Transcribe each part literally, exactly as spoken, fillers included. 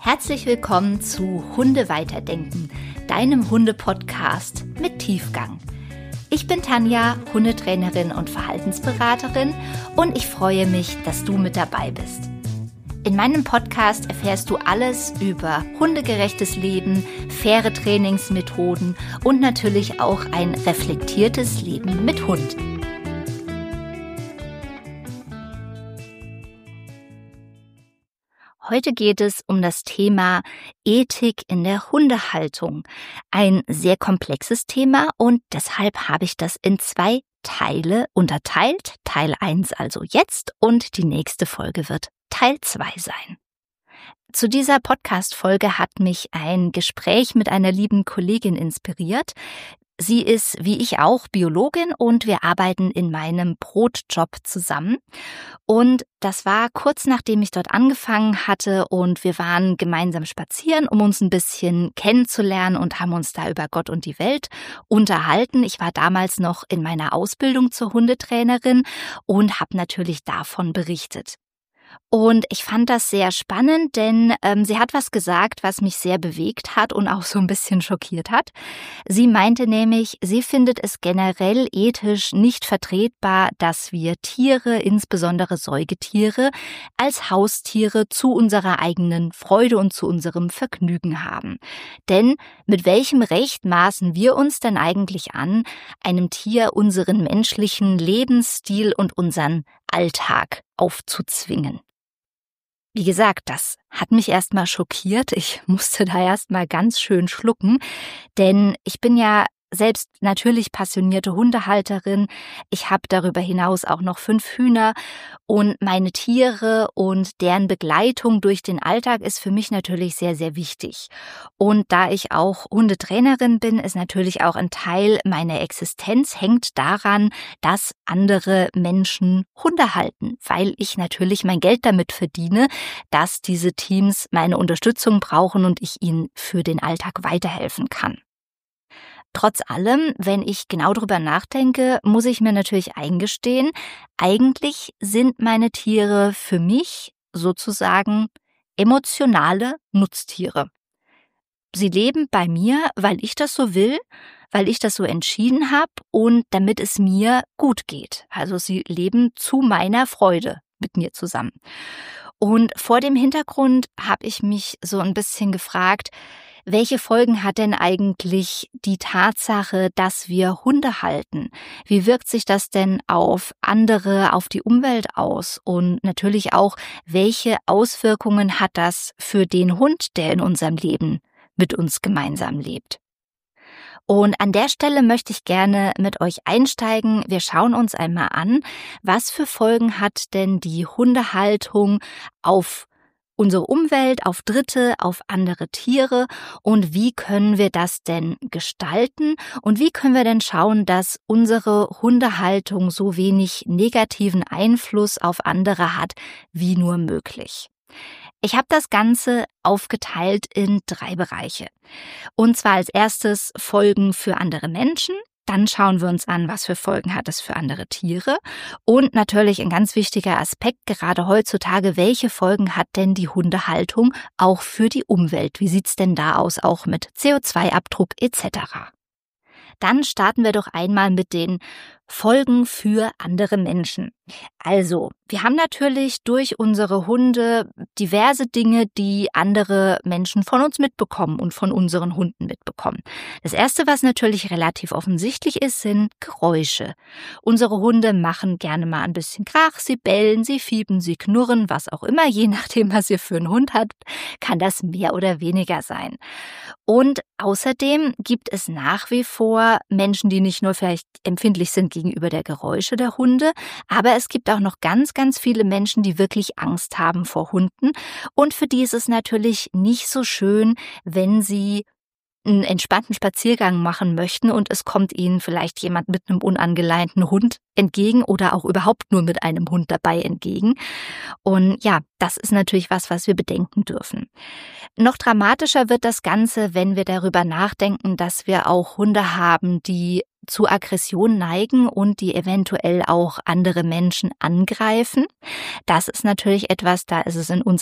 Herzlich willkommen zu Hunde weiterdenken, deinem Hunde-Podcast mit Tiefgang. Ich bin Tanja, Hundetrainerin und Verhaltensberaterin und ich freue mich, dass du mit dabei bist. In meinem Podcast erfährst du alles über hundegerechtes Leben, faire Trainingsmethoden und natürlich auch ein reflektiertes Leben mit Hund. Heute geht es um das Thema Ethik in der Hundehaltung. Ein sehr komplexes Thema und deshalb habe ich das in zwei Teile unterteilt. Teil eins also jetzt und die nächste Folge wird Teil zwei sein. Zu dieser Podcast-Folge hat mich ein Gespräch mit einer lieben Kollegin inspiriert. Sie ist, wie ich auch, Biologin und wir arbeiten in meinem Brotjob zusammen. Und das war kurz nachdem ich dort angefangen hatte und wir waren gemeinsam spazieren, um uns ein bisschen kennenzulernen und haben uns da über Gott und die Welt unterhalten. Ich war damals noch in meiner Ausbildung zur Hundetrainerin und habe natürlich davon berichtet. Und ich fand das sehr spannend, denn ähm, sie hat was gesagt, was mich sehr bewegt hat und auch so ein bisschen schockiert hat. Sie meinte nämlich, sie findet es generell ethisch nicht vertretbar, dass wir Tiere, insbesondere Säugetiere, als Haustiere zu unserer eigenen Freude und zu unserem Vergnügen haben. Denn mit welchem Recht maßen wir uns denn eigentlich an, einem Tier unseren menschlichen Lebensstil und unseren Alltag aufzuzwingen? Wie gesagt, das hat mich erstmal schockiert. Ich musste da erstmal ganz schön schlucken, denn ich bin ja selbst natürlich passionierte Hundehalterin. Ich habe darüber hinaus auch noch fünf Hühner und meine Tiere und deren Begleitung durch den Alltag ist für mich natürlich sehr, sehr wichtig. Und da ich auch Hundetrainerin bin, ist natürlich auch ein Teil meiner Existenz hängt daran, dass andere Menschen Hunde halten, weil ich natürlich mein Geld damit verdiene, dass diese Teams meine Unterstützung brauchen und ich ihnen für den Alltag weiterhelfen kann. Trotz allem, wenn ich genau drüber nachdenke, muss ich mir natürlich eingestehen, eigentlich sind meine Tiere für mich sozusagen emotionale Nutztiere. Sie leben bei mir, weil ich das so will, weil ich das so entschieden habe und damit es mir gut geht. Also sie leben zu meiner Freude mit mir zusammen. Und vor dem Hintergrund habe ich mich so ein bisschen gefragt, welche Folgen hat denn eigentlich die Tatsache, dass wir Hunde halten? Wie wirkt sich das denn auf andere, auf die Umwelt aus? Und natürlich auch, welche Auswirkungen hat das für den Hund, der in unserem Leben mit uns gemeinsam lebt? Und an der Stelle möchte ich gerne mit euch einsteigen. Wir schauen uns einmal an, was für Folgen hat denn die Hundehaltung auf unsere Umwelt, auf Dritte, auf andere Tiere und wie können wir das denn gestalten und wie können wir denn schauen, dass unsere Hundehaltung so wenig negativen Einfluss auf andere hat, wie nur möglich. Ich habe das Ganze aufgeteilt in drei Bereiche. Und zwar als erstes Folgen für andere Menschen. Dann schauen wir uns an, was für Folgen hat es für andere Tiere. Und natürlich ein ganz wichtiger Aspekt, gerade heutzutage, welche Folgen hat denn die Hundehaltung auch für die Umwelt? Wie sieht's denn da aus, auch mit C O zwei Abdruck et cetera? Dann starten wir doch einmal mit den Folgen für andere Menschen. Also, wir haben natürlich durch unsere Hunde diverse Dinge, die andere Menschen von uns mitbekommen und von unseren Hunden mitbekommen. Das Erste, was natürlich relativ offensichtlich ist, sind Geräusche. Unsere Hunde machen gerne mal ein bisschen Krach, sie bellen, sie fiepen, sie knurren, was auch immer, je nachdem, was ihr für einen Hund habt, kann das mehr oder weniger sein. Und außerdem gibt es nach wie vor Menschen, die nicht nur vielleicht empfindlich sind gegenüber der Geräusche der Hunde, aber es gibt auch noch ganz, ganz viele Menschen, die wirklich Angst haben vor Hunden und für die ist es natürlich nicht so schön, wenn sie einen entspannten Spaziergang machen möchten und es kommt ihnen vielleicht jemand mit einem unangeleinten Hund entgegen oder auch überhaupt nur mit einem Hund dabei entgegen. Und ja, das ist natürlich was, was wir bedenken dürfen. Noch dramatischer wird das Ganze, wenn wir darüber nachdenken, dass wir auch Hunde haben, die zu Aggression neigen und die eventuell auch andere Menschen angreifen. Das ist natürlich etwas, da ist es in unserer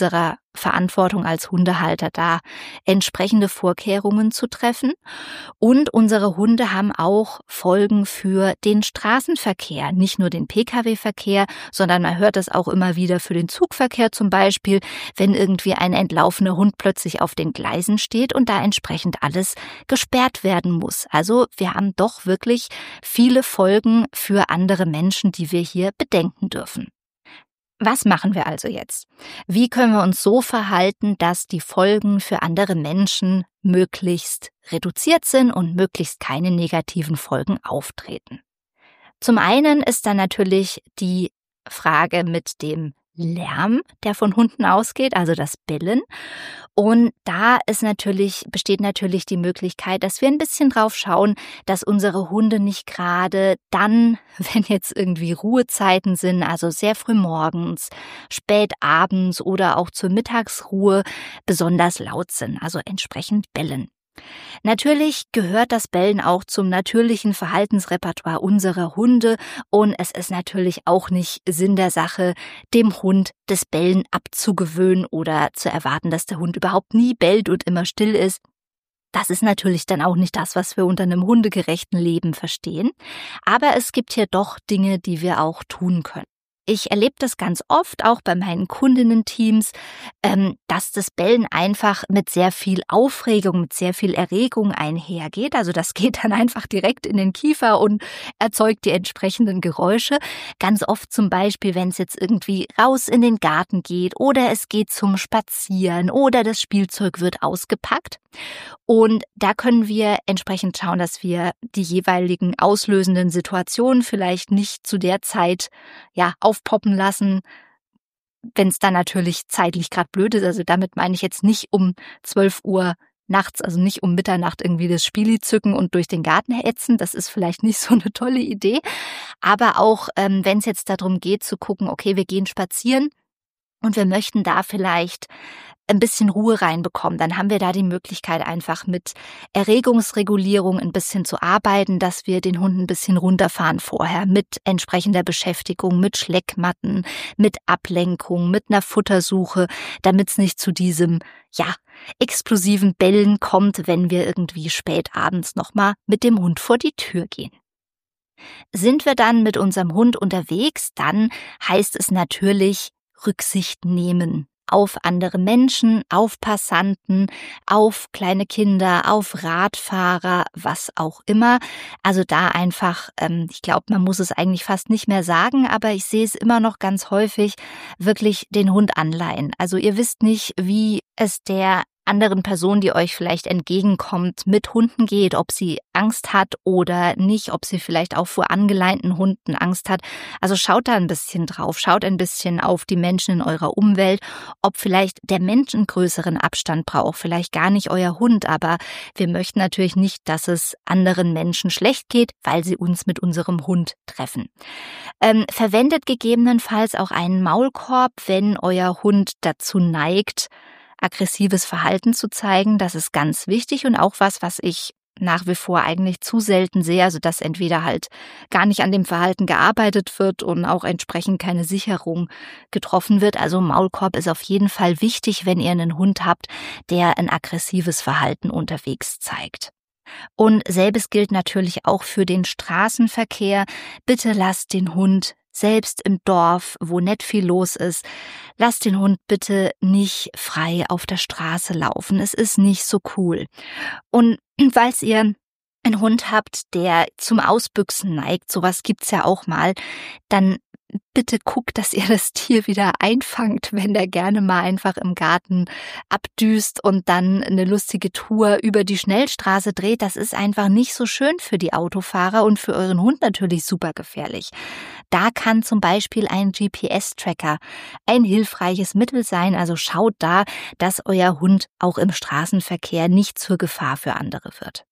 Verantwortung als Hundehalter, da entsprechende Vorkehrungen zu treffen. Und unsere Hunde haben auch Folgen für den Straßenverkehr, nicht nur den P K W-Verkehr, sondern man hört das auch immer wieder für den Zugverkehr zum Beispiel, wenn irgendwie ein entlaufener Hund plötzlich auf den Gleisen steht und da entsprechend alles gesperrt werden muss. Also wir haben doch wirklich viele Folgen für andere Menschen, die wir hier bedenken dürfen. Was machen wir also jetzt? Wie können wir uns so verhalten, dass die Folgen für andere Menschen möglichst reduziert sind und möglichst keine negativen Folgen auftreten? Zum einen ist dann natürlich die Frage mit dem Lärm, der von Hunden ausgeht, also das Bellen. Und da ist natürlich, besteht natürlich die Möglichkeit, dass wir ein bisschen drauf schauen, dass unsere Hunde nicht gerade dann, wenn jetzt irgendwie Ruhezeiten sind, also sehr früh morgens, spät abends oder auch zur Mittagsruhe, besonders laut sind, also entsprechend bellen. Natürlich gehört das Bellen auch zum natürlichen Verhaltensrepertoire unserer Hunde und es ist natürlich auch nicht Sinn der Sache, dem Hund das Bellen abzugewöhnen oder zu erwarten, dass der Hund überhaupt nie bellt und immer still ist. Das ist natürlich dann auch nicht das, was wir unter einem hundegerechten Leben verstehen, aber es gibt hier doch Dinge, die wir auch tun können. Ich erlebe das ganz oft, auch bei meinen Kundinnen-Teams, ähm, dass das Bellen einfach mit sehr viel Aufregung, mit sehr viel Erregung einhergeht. Also das geht dann einfach direkt in den Kiefer und erzeugt die entsprechenden Geräusche. Ganz oft zum Beispiel, wenn es jetzt irgendwie raus in den Garten geht oder es geht zum Spazieren oder das Spielzeug wird ausgepackt. Und da können wir entsprechend schauen, dass wir die jeweiligen auslösenden Situationen vielleicht nicht zu der Zeit ja aufpoppen lassen, wenn es dann natürlich zeitlich gerade blöd ist. Also damit meine ich jetzt nicht um zwölf Uhr nachts, also nicht um Mitternacht irgendwie das Spieli zücken und durch den Garten hetzen. Das ist vielleicht nicht so eine tolle Idee. Aber auch ähm, wenn es jetzt darum geht zu gucken, okay, wir gehen spazieren und wir möchten da vielleicht ein bisschen Ruhe reinbekommen, dann haben wir da die Möglichkeit, einfach mit Erregungsregulierung ein bisschen zu arbeiten, dass wir den Hund ein bisschen runterfahren vorher mit entsprechender Beschäftigung, mit Schleckmatten, mit Ablenkung, mit einer Futtersuche, damit es nicht zu diesem, ja, explosiven Bellen kommt, wenn wir irgendwie spät abends nochmal mit dem Hund vor die Tür gehen. Sind wir dann mit unserem Hund unterwegs, dann heißt es natürlich Rücksicht nehmen. Auf andere Menschen, auf Passanten, auf kleine Kinder, auf Radfahrer, was auch immer. Also da einfach, ähm, ich glaube, man muss es eigentlich fast nicht mehr sagen, aber ich sehe es immer noch ganz häufig, wirklich den Hund anleihen. Also ihr wisst nicht, wie es der anderen Person, die euch vielleicht entgegenkommt, mit Hunden geht, ob sie Angst hat oder nicht, ob sie vielleicht auch vor angeleinten Hunden Angst hat. Also schaut da ein bisschen drauf, schaut ein bisschen auf die Menschen in eurer Umwelt, ob vielleicht der Mensch einen größeren Abstand braucht, vielleicht gar nicht euer Hund, aber wir möchten natürlich nicht, dass es anderen Menschen schlecht geht, weil sie uns mit unserem Hund treffen. Ähm, verwendet gegebenenfalls auch einen Maulkorb, wenn euer Hund dazu neigt, aggressives Verhalten zu zeigen. Das ist ganz wichtig und auch was, was ich nach wie vor eigentlich zu selten sehe, also dass entweder halt gar nicht an dem Verhalten gearbeitet wird und auch entsprechend keine Sicherung getroffen wird. Also Maulkorb ist auf jeden Fall wichtig, wenn ihr einen Hund habt, der ein aggressives Verhalten unterwegs zeigt. Und selbes gilt natürlich auch für den Straßenverkehr. Bitte lasst den Hund selbst im Dorf, wo nicht viel los ist, lasst den Hund bitte nicht frei auf der Straße laufen. Es ist nicht so cool. Und falls ihr einen Hund habt, der zum Ausbüchsen neigt, sowas gibt's ja auch mal, dann bitte guckt, dass ihr das Tier wieder einfangt, wenn der gerne mal einfach im Garten abdüst und dann eine lustige Tour über die Schnellstraße dreht. Das ist einfach nicht so schön für die Autofahrer und für euren Hund natürlich super gefährlich. Da kann zum Beispiel ein G P S-Tracker ein hilfreiches Mittel sein. Also schaut da, dass euer Hund auch im Straßenverkehr nicht zur Gefahr für andere wird.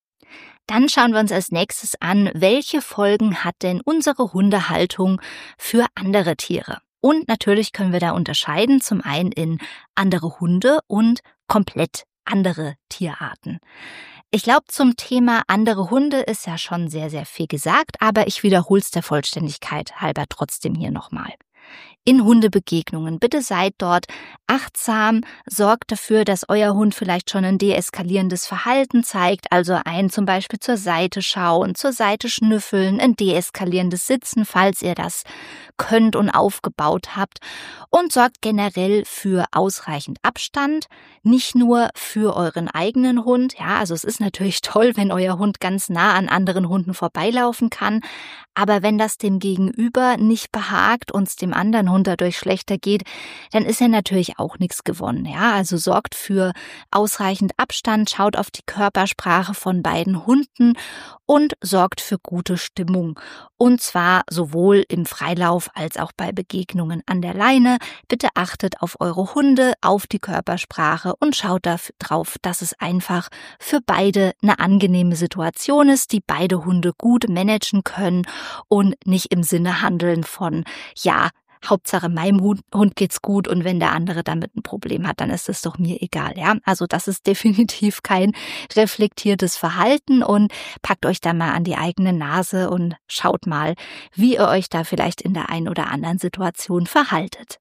Dann schauen wir uns als nächstes an, welche Folgen hat denn unsere Hundehaltung für andere Tiere? Und natürlich können wir da unterscheiden, zum einen in andere Hunde und komplett andere Tierarten. Ich glaube, zum Thema andere Hunde ist ja schon sehr, sehr viel gesagt, aber ich wiederhole es der Vollständigkeit halber trotzdem hier nochmal. in Hundebegegnungen. Bitte seid dort achtsam, sorgt dafür, dass euer Hund vielleicht schon ein deeskalierendes Verhalten zeigt, also ein zum Beispiel zur Seite schauen, zur Seite schnüffeln, ein deeskalierendes Sitzen, falls ihr das könnt und aufgebaut habt, und sorgt generell für ausreichend Abstand, nicht nur für euren eigenen Hund. Ja, also es ist natürlich toll, wenn euer Hund ganz nah an anderen Hunden vorbeilaufen kann, aber wenn das dem Gegenüber nicht behagt und es dem anderen Hund dadurch schlechter geht, dann ist ja natürlich auch nichts gewonnen. Ja, also sorgt für ausreichend Abstand, schaut auf die Körpersprache von beiden Hunden und sorgt für gute Stimmung. Und zwar sowohl im Freilauf als auch bei Begegnungen an der Leine. Bitte achtet auf eure Hunde, auf die Körpersprache und schaut darauf, dass es einfach für beide eine angenehme Situation ist, die beide Hunde gut managen können und nicht im Sinne handeln von, ja, Hauptsache meinem Hund, Hund geht's gut und wenn der andere damit ein Problem hat, dann ist es doch mir egal. Ja, also das ist definitiv kein reflektiertes Verhalten und packt euch da mal an die eigene Nase und schaut mal, wie ihr euch da vielleicht in der einen oder anderen Situation verhaltet.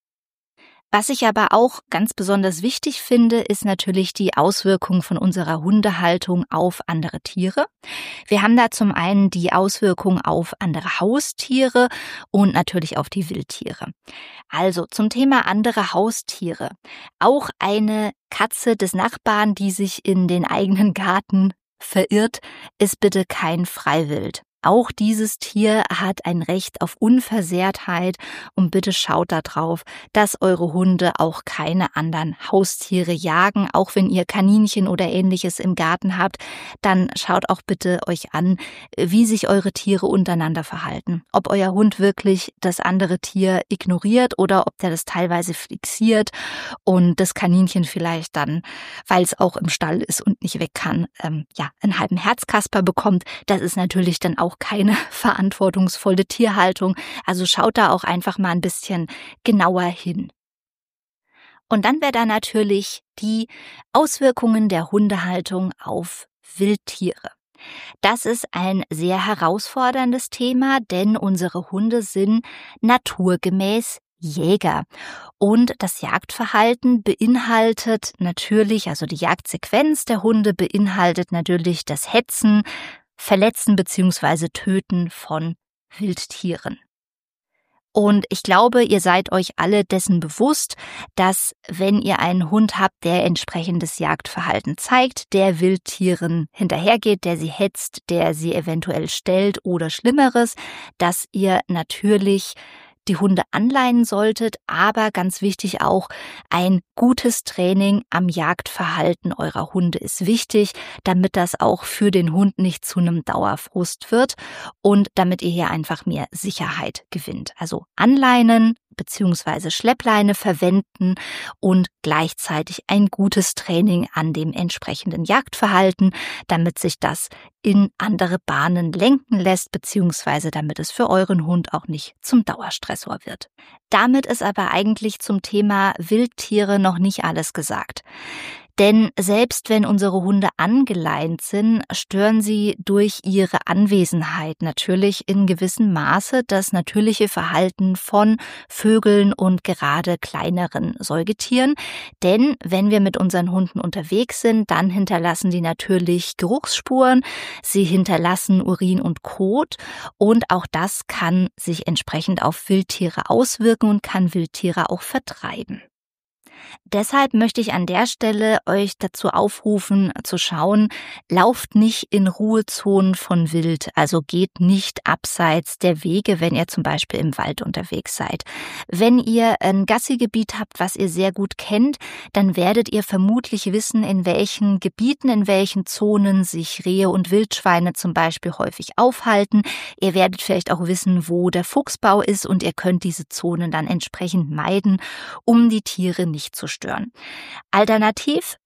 Was ich aber auch ganz besonders wichtig finde, ist natürlich die Auswirkung von unserer Hundehaltung auf andere Tiere. Wir haben da zum einen die Auswirkung auf andere Haustiere und natürlich auf die Wildtiere. Also zum Thema andere Haustiere. Auch eine Katze des Nachbarn, die sich in den eigenen Garten verirrt, ist bitte kein Freiwild. Auch dieses Tier hat ein Recht auf Unversehrtheit und bitte schaut darauf, dass eure Hunde auch keine anderen Haustiere jagen. Auch wenn ihr Kaninchen oder Ähnliches im Garten habt, dann schaut auch bitte euch an, wie sich eure Tiere untereinander verhalten. Ob euer Hund wirklich das andere Tier ignoriert oder ob der das teilweise fixiert und das Kaninchen vielleicht dann, weil es auch im Stall ist und nicht weg kann, ähm, ja, einen halben Herzkasper bekommt. Das ist natürlich dann auch keine verantwortungsvolle Tierhaltung. Also schaut da auch einfach mal ein bisschen genauer hin. Und dann wäre da natürlich die Auswirkungen der Hundehaltung auf Wildtiere. Das ist ein sehr herausforderndes Thema, denn unsere Hunde sind naturgemäß Jäger. Und das Jagdverhalten beinhaltet natürlich, also die Jagdsequenz der Hunde beinhaltet natürlich das Hetzen, Verletzen bzw. Töten von Wildtieren. Und ich glaube, ihr seid euch alle dessen bewusst, dass wenn ihr einen Hund habt, der entsprechendes Jagdverhalten zeigt, der Wildtieren hinterhergeht, der sie hetzt, der sie eventuell stellt oder Schlimmeres, dass ihr natürlich die Hunde anleihen solltet, aber ganz wichtig auch, ein gutes Training am Jagdverhalten eurer Hunde ist wichtig, damit das auch für den Hund nicht zu einem Dauerfrust wird und damit ihr hier einfach mehr Sicherheit gewinnt. Also anleinen bzw. Schleppleine verwenden und gleichzeitig ein gutes Training an dem entsprechenden Jagdverhalten, damit sich das in andere Bahnen lenken lässt, beziehungsweise damit es für euren Hund auch nicht zum Dauerstressor wird. Damit ist aber eigentlich zum Thema Wildtiere noch nicht alles gesagt. Denn selbst wenn unsere Hunde angeleint sind, stören sie durch ihre Anwesenheit natürlich in gewissem Maße das natürliche Verhalten von Vögeln und gerade kleineren Säugetieren. Denn wenn wir mit unseren Hunden unterwegs sind, dann hinterlassen die natürlich Geruchsspuren, sie hinterlassen Urin und Kot und auch das kann sich entsprechend auf Wildtiere auswirken und kann Wildtiere auch vertreiben. Deshalb möchte ich an der Stelle euch dazu aufrufen, zu schauen, lauft nicht in Ruhezonen von Wild, also geht nicht abseits der Wege, wenn ihr zum Beispiel im Wald unterwegs seid. Wenn ihr ein Gassigebiet habt, was ihr sehr gut kennt, dann werdet ihr vermutlich wissen, in welchen Gebieten, in welchen Zonen sich Rehe und Wildschweine zum Beispiel häufig aufhalten. Ihr werdet vielleicht auch wissen, wo der Fuchsbau ist und ihr könnt diese Zonen dann entsprechend meiden, um die Tiere nicht zu stören. Alternativ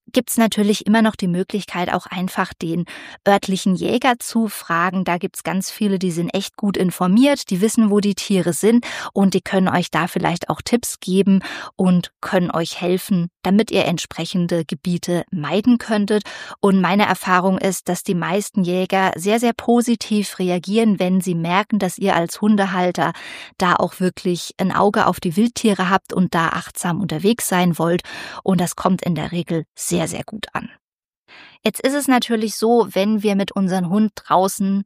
gibt's natürlich immer noch die Möglichkeit, auch einfach den örtlichen Jäger zu fragen. Da gibt's ganz viele, die sind echt gut informiert, die wissen, wo die Tiere sind und die können euch da vielleicht auch Tipps geben und können euch helfen, damit ihr entsprechende Gebiete meiden könntet. Und meine Erfahrung ist, dass die meisten Jäger sehr, sehr positiv reagieren, wenn sie merken, dass ihr als Hundehalter da auch wirklich ein Auge auf die Wildtiere habt und da achtsam unterwegs sein wollt. Und das kommt in der Regel sehr sehr, sehr gut an. Jetzt ist es natürlich so, wenn wir mit unserem Hund draußen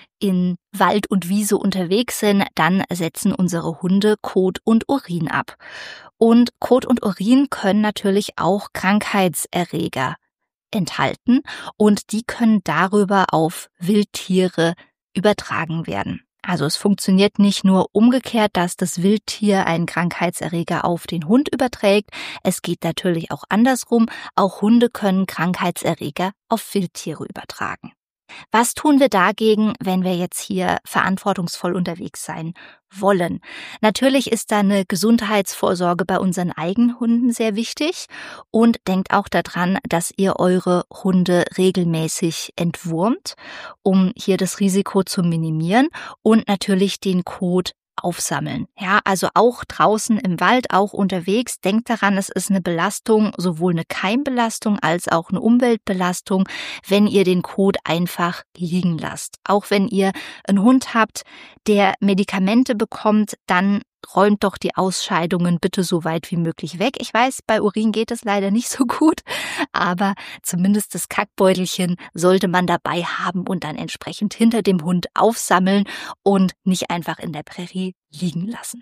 in Wald und Wiese unterwegs sind, dann setzen unsere Hunde Kot und Urin ab. Und Kot und Urin können natürlich auch Krankheitserreger enthalten und die können darüber auf Wildtiere übertragen werden. Also es funktioniert nicht nur umgekehrt, dass das Wildtier einen Krankheitserreger auf den Hund überträgt. Es geht natürlich auch andersrum. Auch Hunde können Krankheitserreger auf Wildtiere übertragen. Was tun wir dagegen, wenn wir jetzt hier verantwortungsvoll unterwegs sein wollen? Natürlich ist da eine Gesundheitsvorsorge bei unseren eigenen Hunden sehr wichtig und denkt auch daran, dass ihr eure Hunde regelmäßig entwurmt, um hier das Risiko zu minimieren und natürlich den Kot aufsammeln. Ja, also auch draußen im Wald, auch unterwegs. Denkt daran, es ist eine Belastung, sowohl eine Keimbelastung als auch eine Umweltbelastung, wenn ihr den Kot einfach liegen lasst. Auch wenn ihr einen Hund habt, der Medikamente bekommt, dann räumt doch die Ausscheidungen bitte so weit wie möglich weg. Ich weiß, bei Urin geht es leider nicht so gut, aber zumindest das Kackbeutelchen sollte man dabei haben und dann entsprechend hinter dem Hund aufsammeln und nicht einfach in der Prärie liegen lassen.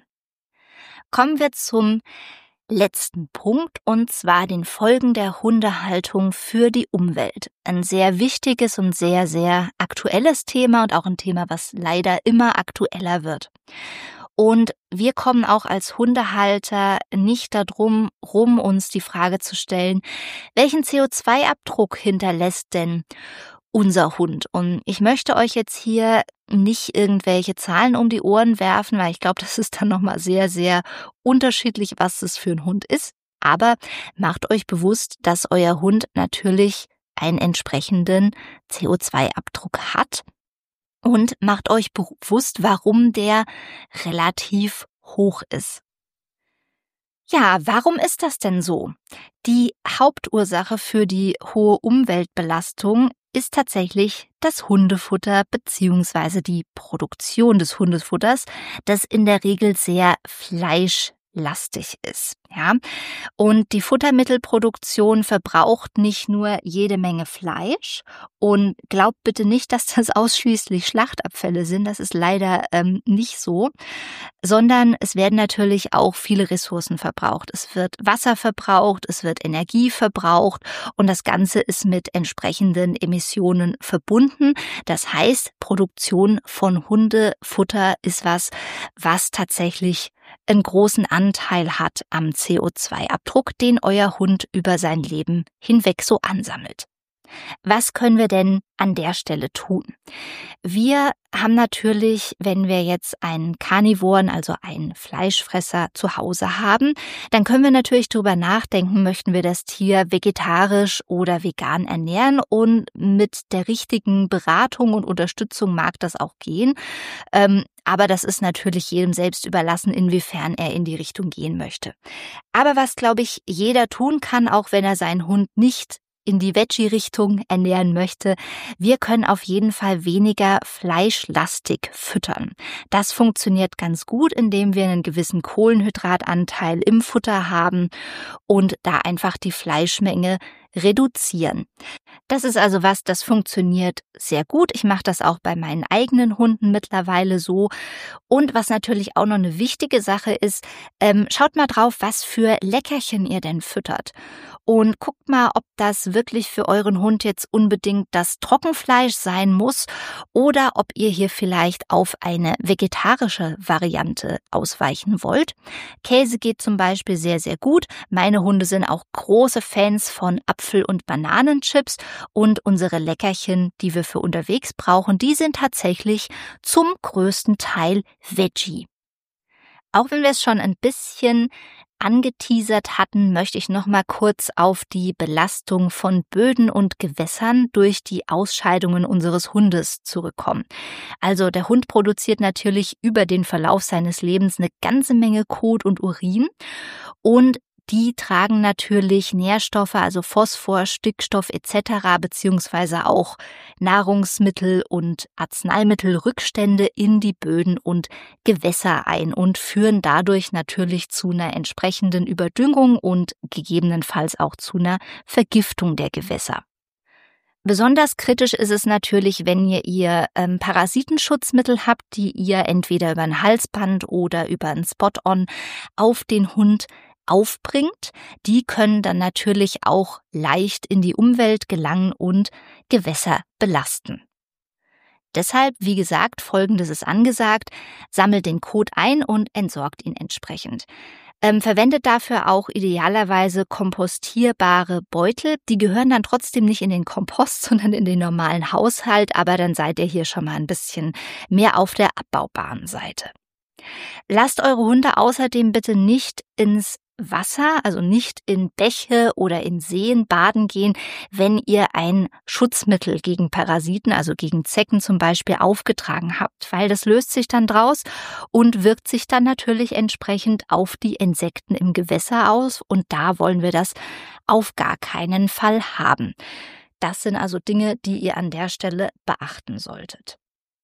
Kommen wir zum letzten Punkt, und zwar den Folgen der Hundehaltung für die Umwelt. Ein sehr wichtiges und sehr, sehr aktuelles Thema und auch ein Thema, was leider immer aktueller wird. Und wir kommen auch als Hundehalter nicht darum rum, uns die Frage zu stellen, welchen C O zwei Abdruck hinterlässt denn unser Hund? Und ich möchte euch jetzt hier nicht irgendwelche Zahlen um die Ohren werfen, weil ich glaube, das ist dann nochmal sehr, sehr unterschiedlich, was das für ein Hund ist. Aber macht euch bewusst, dass euer Hund natürlich einen entsprechenden C O zwei Abdruck hat. Und macht euch bewusst, warum der relativ hoch ist. Ja, warum ist das denn so? Die Hauptursache für die hohe Umweltbelastung ist tatsächlich das Hundefutter bzw. die Produktion des Hundefutters, das in der Regel sehr fleischlastig ist. Ja, und die Futtermittelproduktion verbraucht nicht nur jede Menge Fleisch, und glaubt bitte nicht, dass das ausschließlich Schlachtabfälle sind, das ist leider ähm, nicht so, sondern es werden natürlich auch viele Ressourcen verbraucht. Es wird Wasser verbraucht, es wird Energie verbraucht und das Ganze ist mit entsprechenden Emissionen verbunden. Das heißt, Produktion von Hundefutter ist was, was tatsächlich einen großen Anteil hat am C O zwei Abdruck, den euer Hund über sein Leben hinweg so ansammelt. Was können wir denn an der Stelle tun? Wir haben natürlich, wenn wir jetzt einen Karnivoren, also einen Fleischfresser zu Hause haben, dann können wir natürlich darüber nachdenken, möchten wir das Tier vegetarisch oder vegan ernähren, und mit der richtigen Beratung und Unterstützung mag das auch gehen. Ähm, aber das ist natürlich jedem selbst überlassen, inwiefern er in die Richtung gehen möchte. Aber was, glaube ich, jeder tun kann, auch wenn er seinen Hund nicht in die Veggie-Richtung ernähren möchte, wir können auf jeden Fall weniger fleischlastig füttern. Das funktioniert ganz gut, indem wir einen gewissen Kohlenhydratanteil im Futter haben und da einfach die Fleischmenge reduzieren. Das ist also was, das funktioniert sehr gut. Ich mache das auch bei meinen eigenen Hunden mittlerweile so. Und was natürlich auch noch eine wichtige Sache ist, ähm, schaut mal drauf, was für Leckerchen ihr denn füttert. Und guckt mal, ob das wirklich für euren Hund jetzt unbedingt das Trockenfleisch sein muss oder ob ihr hier vielleicht auf eine vegetarische Variante ausweichen wollt. Käse geht zum Beispiel sehr, sehr gut. Meine Hunde sind auch große Fans von Apfel- und Bananenchips, und unsere Leckerchen, die wir für unterwegs brauchen, die sind tatsächlich zum größten Teil Veggie. Auch wenn wir es schon ein bisschen angeteasert hatten, möchte ich noch mal kurz auf die Belastung von Böden und Gewässern durch die Ausscheidungen unseres Hundes zurückkommen. Also der Hund produziert natürlich über den Verlauf seines Lebens eine ganze Menge Kot und Urin und die tragen natürlich Nährstoffe, also Phosphor, Stickstoff et cetera, beziehungsweise auch Nahrungsmittel und Arzneimittelrückstände in die Böden und Gewässer ein und führen dadurch natürlich zu einer entsprechenden Überdüngung und gegebenenfalls auch zu einer Vergiftung der Gewässer. Besonders kritisch ist es natürlich, wenn ihr, ihr ähm, Parasitenschutzmittel habt, die ihr entweder über ein Halsband oder über ein Spot-on auf den Hund aufbringt. Die können dann natürlich auch leicht in die Umwelt gelangen und Gewässer belasten. Deshalb, wie gesagt, Folgendes ist angesagt: Sammelt den Kot ein und entsorgt ihn entsprechend. Ähm, verwendet dafür auch idealerweise kompostierbare Beutel. Die gehören dann trotzdem nicht in den Kompost, sondern in den normalen Haushalt, aber dann seid ihr hier schon mal ein bisschen mehr auf der abbaubaren Seite. Lasst eure Hunde außerdem bitte nicht ins Wasser, also nicht in Bäche oder in Seen baden gehen, wenn ihr ein Schutzmittel gegen Parasiten, also gegen Zecken zum Beispiel, aufgetragen habt, weil das löst sich dann draus und wirkt sich dann natürlich entsprechend auf die Insekten im Gewässer aus und da wollen wir das auf gar keinen Fall haben. Das sind also Dinge, die ihr an der Stelle beachten solltet.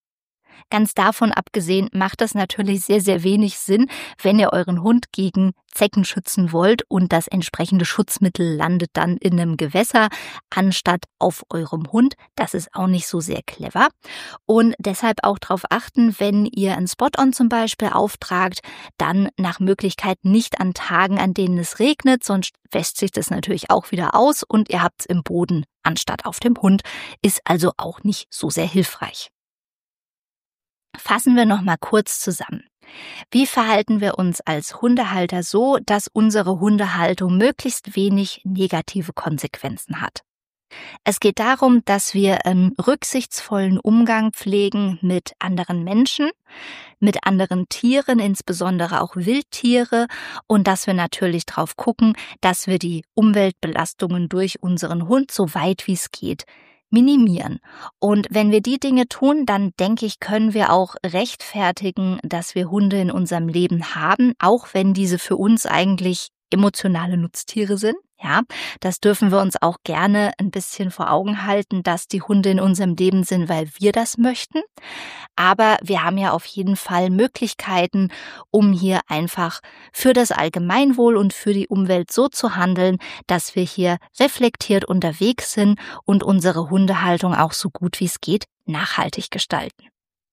Ganz davon abgesehen macht es natürlich sehr, sehr wenig Sinn, wenn ihr euren Hund gegen Zecken schützen wollt und das entsprechende Schutzmittel landet dann in einem Gewässer anstatt auf eurem Hund. Das ist auch nicht so sehr clever. Und deshalb auch darauf achten, wenn ihr ein Spot-on zum Beispiel auftragt, dann nach Möglichkeit nicht an Tagen, an denen es regnet, sonst wäscht sich das natürlich auch wieder aus und ihr habt es im Boden anstatt auf dem Hund, ist also auch nicht so sehr hilfreich. Fassen wir noch mal kurz zusammen. Wie verhalten wir uns als Hundehalter so, dass unsere Hundehaltung möglichst wenig negative Konsequenzen hat? Es geht darum, dass wir einen rücksichtsvollen Umgang pflegen mit anderen Menschen, mit anderen Tieren, insbesondere auch Wildtiere, und dass wir natürlich darauf gucken, dass wir die Umweltbelastungen durch unseren Hund so weit wie es geht minimieren. Und wenn wir die Dinge tun, dann denke ich, können wir auch rechtfertigen, dass wir Hunde in unserem Leben haben, auch wenn diese für uns eigentlich emotionale Nutztiere sind. Ja, das dürfen wir uns auch gerne ein bisschen vor Augen halten, dass die Hunde in unserem Leben sind, weil wir das möchten. Aber wir haben ja auf jeden Fall Möglichkeiten, um hier einfach für das Allgemeinwohl und für die Umwelt so zu handeln, dass wir hier reflektiert unterwegs sind und unsere Hundehaltung auch so gut wie es geht nachhaltig gestalten.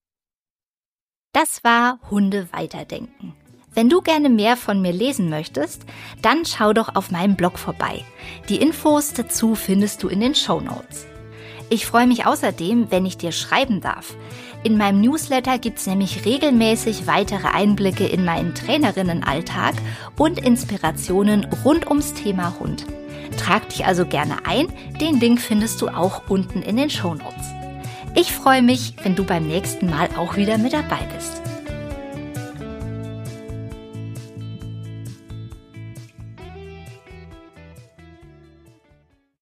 Das war Hunde weiterdenken. Wenn du gerne mehr von mir lesen möchtest, dann schau doch auf meinem Blog vorbei. Die Infos dazu findest du in den Shownotes. Ich freue mich außerdem, wenn ich dir schreiben darf. In meinem Newsletter gibt's nämlich regelmäßig weitere Einblicke in meinen Trainerinnenalltag und Inspirationen rund ums Thema Hund. Trag dich also gerne ein, den Link findest du auch unten in den Shownotes. Ich freue mich, wenn du beim nächsten Mal auch wieder mit dabei bist.